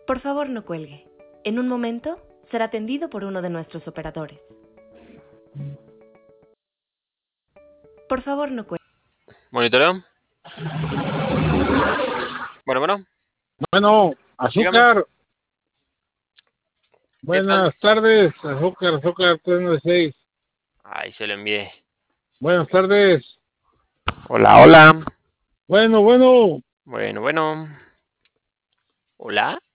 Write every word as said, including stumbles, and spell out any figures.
Por favor, no cuelgue. En un momento será atendido por uno de nuestros operadores. Por favor, no cuelgue. ¿Monitoreo? Bueno, bueno. Bueno, Dígame. azúcar. ¿Qué Buenas tal? tardes, azúcar, azúcar tres nueve seis. Ay, se lo envié. Buenas tardes. Hola, hola. Bueno, bueno. Bueno, bueno. Hola.